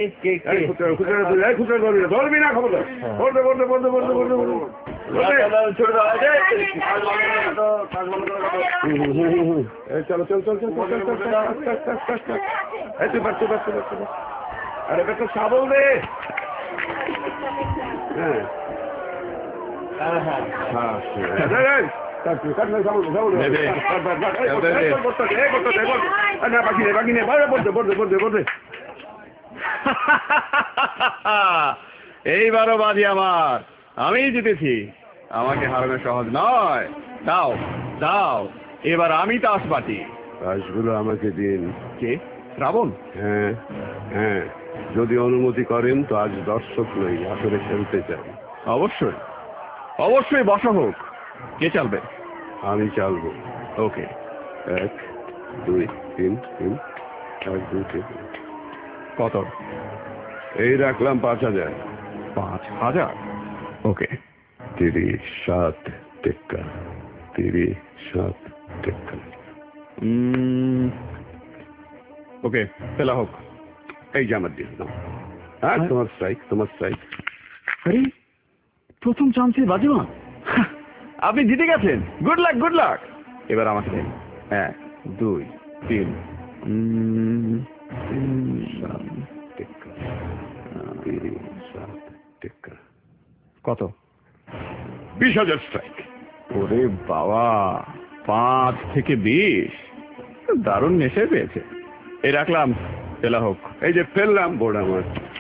ধরবি না, খবর চলো চল চল চল তুই পারছো পারছো পারছো। আরে বেটা সাবল দে। হ্যাঁ এইবারও বাজি আমার, আমি জিতেছি। আমাকে হারানো সহজ নয়। দাও দাও, এবার আমি তাস বাটি। তাসগুলো আমাকে দিন। কে? শ্রাবণ? হ্যাঁ হ্যাঁ, যদি অনুমতি করেন তো আজ দর্শক নই, আসলে খেলতে চাই। অবশ্যই অবশ্যই, বসা হোক। কে চালবে? আমি চালবো। ওকে। 1 2 3 3 1 2 3। কত? এই রাখলাম 5000। 5000? ওকে। 37 টেক্কা, 37 টেক্কা। ওকে, ফেলা হোক। এই যে আমার দিন নাও। হ্যাঁ, তোমার স্ট্রাইক, তোমার স্ট্রাইক। আরে, প্রথম চান্সে বাজিমা, আপনি জিতে গেছেন। Good luck, good luck. এবার আমাকে দিন। 1 2 3 37 টেক্কা, 37 টেক্কা। কত? 20,000 স্ট্রাইক। ওরে বাবা, 5 থেকে 20, দারুণ নেশে পেয়েছে। এই রাখলাম, ফেলা হোক। এই যে ফেললাম, বোর্ড আমার।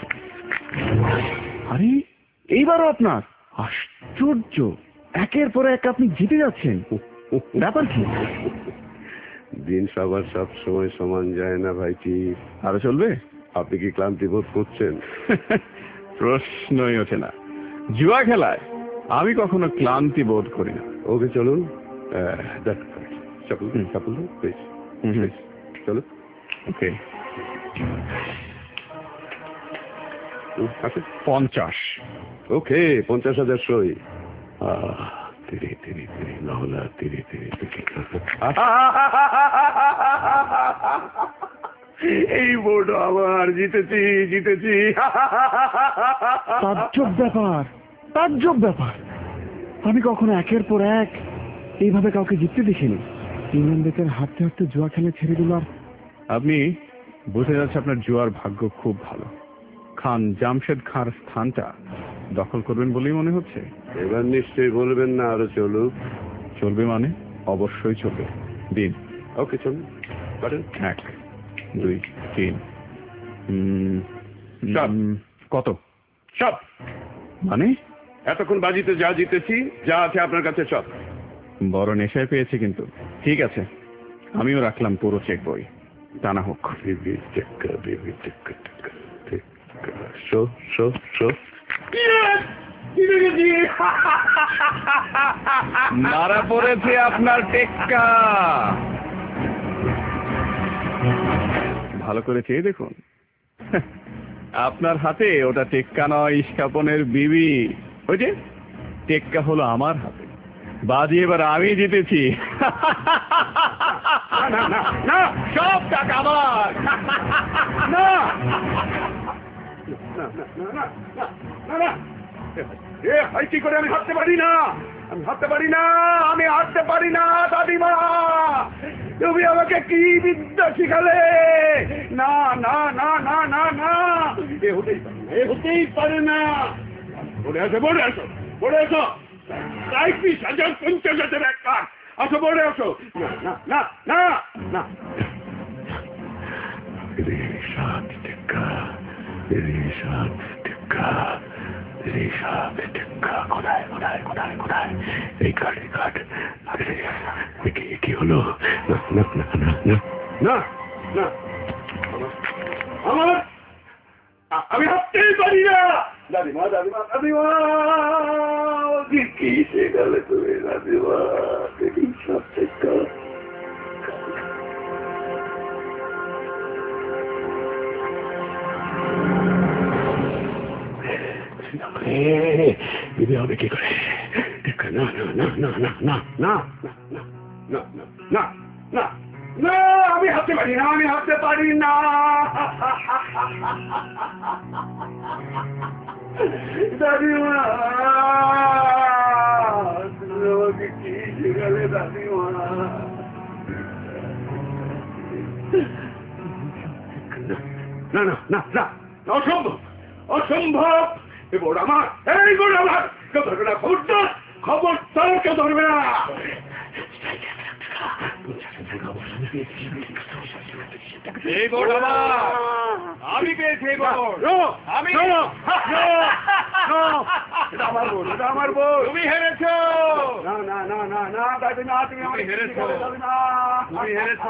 আরে, এইবারও আপনার? আশ্চর্য, একের পর এক আপনি জিতে যাচ্ছেন। ব্যাপার কি? দিন সবার সব সময় সমান যায় না ভাইটি। আরো চলবে? আপনি কি ক্লান্তি বোধ করছেন? প্রশ্নই ওঠে না। জুয়া খেলায় আমি কখনো ক্লান্তি বোধ করি না। ওকে চলুন, চলুন প্লিজ, চলুন। ওকে, আসুন। 50। ওকে, 50,000 সই। তিরি তিরি তিরি নহলা তিরি তিরি তিরি। এই বোর্ড আমার, জিতেছি জিতেছি। তাজ্জব ব্যাপার। আমি কখনো একের পর এক এইভাবে কাউকে জিততে দেখিনি। ইংল্যান্ড বেকার হাঁটতে হাঁটতে জুয়া খেলে ছেড়ে দিল। আপনি বুঝে যাচ্ছে আপনার জুয়ার ভাগ্য খুব ভালো। খান জামশেদ খাঁর স্থানটা দখল করবেন বলেই মনে হচ্ছে। এবার নিশ্চয়ই বলবেন না আরো চলুক? চলবে মানে? অবশ্যই চলবে। দিন। ওকে চলুন, বাটন। 1 2 3। সব। কত? সব মানে? এতক্ষণ বাজিতে যা জিতেছি, যা আছে আপনার কাছে সব। বড় নেশায় পেয়েছি কিন্তু। ঠিক আছে, আমিও রাখলাম পুরো চেক বই, টানা হোক। মারা পড়েছে আপনার টেক্কা। ভালো করে চেয়ে দেখুন, আপনার হাতে ওটা টেক্কা নয়, ইস্কাপনের বিবি। ওই যে টেক্কা হলো আমার হাতে। বাজি এবার আমি জিতেছি। সব টাকা আমার। কি করে আমি হাঁটতে পারি না, আমি হাঁটতে পারি না দাদিমা, তুমি আমাকে কি বিদ্যা শিখালে? না না না না না না, এ হতেই পারে না। বলে আসো 50,000 একটা। আসো বলে আসো। না না না না না। এই কাঠ কি হলো? না না না না না না না, আমার আমি হাঁটতেই পারি না। দাদিমা কি শেখালে তুমি দাদিমা? সব টেক্কা। দিদি হবে কি করে? না না না না না না না না না না না না, আমি হাঁটতে পারি না। দাদিমা আমাকে কি শেখালে দাদিমা? না না না না, অসম্ভব। এই বোর্ড আমার, কেউ ধরবে না। খবরদার কেউ ধরবে না। এই বোর্ড আমার, আমি পেয়েছি এই বোর্ড। এটা আমার বোর্ড। তুমি হেরেছো। না না না না না দাদিমা, তুমি হেরেছো। তুমি হেরেছো।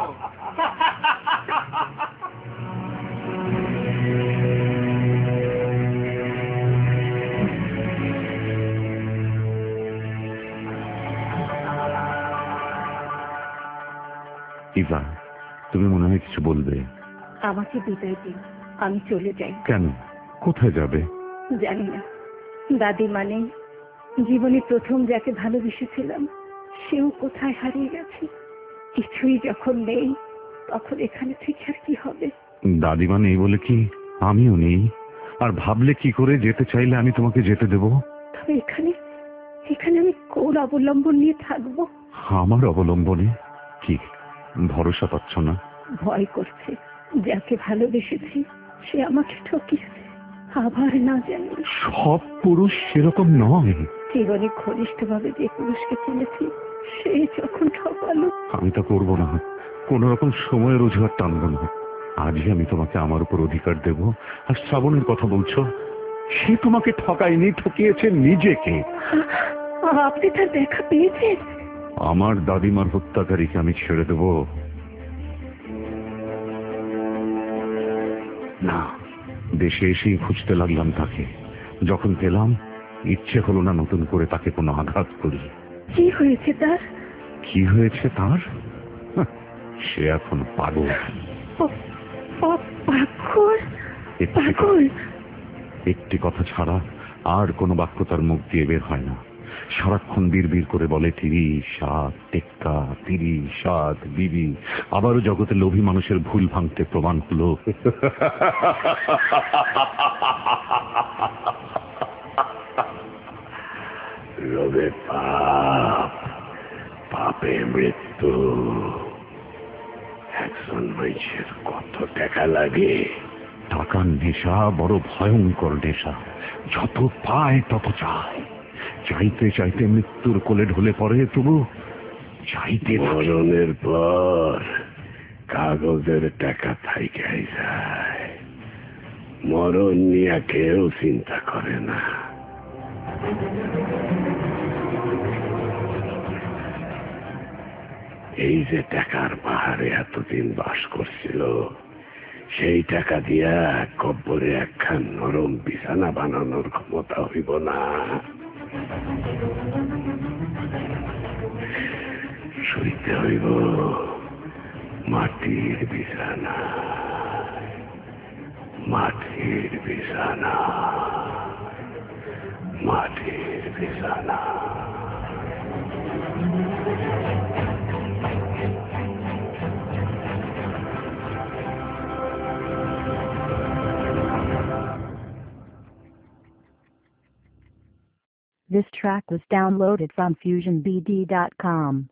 ইভা, তুমি মনে হয় কিছু বলবে। আমাকে বিদায় দিন, আমি চলে যাই। কেন? কোথায় যাবে? জানি না। দাদিমা নেই, জীবনে প্রথম যাকে ভালোবেসেছিলাম সেও কোথায় হারিয়ে গেছে। কিছুই যখন নেই, তখন এখানে থেকে আর কি হবে? দাদিমা নেই বলে কি আমিও নেই? আর ভাবলে কি করে যেতে চাইলে আমি তোমাকে যেতে দেব? তবে এখানে আমি কোন অবলম্বন নিয়ে থাকবো? আমার অবলম্বনে কি ভরসা পাচ্ছ না? ভয় করছে, যাকে ভালোবেসেছি সে আমাকে ঠকিয়েছে। আবার না জানি। সব পুরুষ সেরকম নয়। জীবনে ঘনিষ্ঠভাবে যে পুরুষকে চিনেছি সে যখন ঠকালো। আমি তা করবো না, কোন রকম সময়ের অজুহাত টানবো না। আজই আমি তোমাকে আমার উপর অধিকার দেব। আর শ্রাবণের কথা বলছো, সে তোমাকে ঠকায়নি, ঠকিয়েছে নিজেকে। আপনি তার দেখা পেয়েছেন? আমার দাদিমার হত্যাকারীকে আমি ছেড়ে দেব? না, দেশে এসেই খুঁজতে লাগলাম তাকে। যখন পেলাম, ইচ্ছে হলো না নতুন করে তাকে কোনো আঘাত করি। কি হয়েছে তার? কি হয়েছে তার? হাহ, সে এখন পাগল। পাগল? পাগল? একটি কথা ছাড়া আর কোনো বাক্য তার মুখ দিয়ে বের হয় না। সারাক্ষণ বিড়বিড় করে বলে 30 7 টেক্কা, 30 7 বিবি। আবারও জগতে লোভী মানুষের ভুল ভাঙতে প্রমাণ হলো। লোভে পাপ, পাপে মৃত্যু। একজন মানুষের কত টাকা লাগে? টাকার নেশা বড় ভয়ঙ্কর নেশা। যত পায় তত চায়। চাইতে চাইতে মৃত্যুর কোলে ঢলে পড়ে, তবু চাইতে মরণের পর কাগজের টাকা থাইকাই যায়, মরণ নিয়ে কেউ চিন্তা করে না। এই যে টাকার পাহাড়ে এতদিন বাস করছিল, সেই টাকা দিয়া কব্বরে একখান নরম বিছানা বানানোর ক্ষমতা হইব না। শুইতে হইব মাটির বিছানা, মাটির বিছানা, মাটির বিছানা। This track was downloaded from FusionBD.com.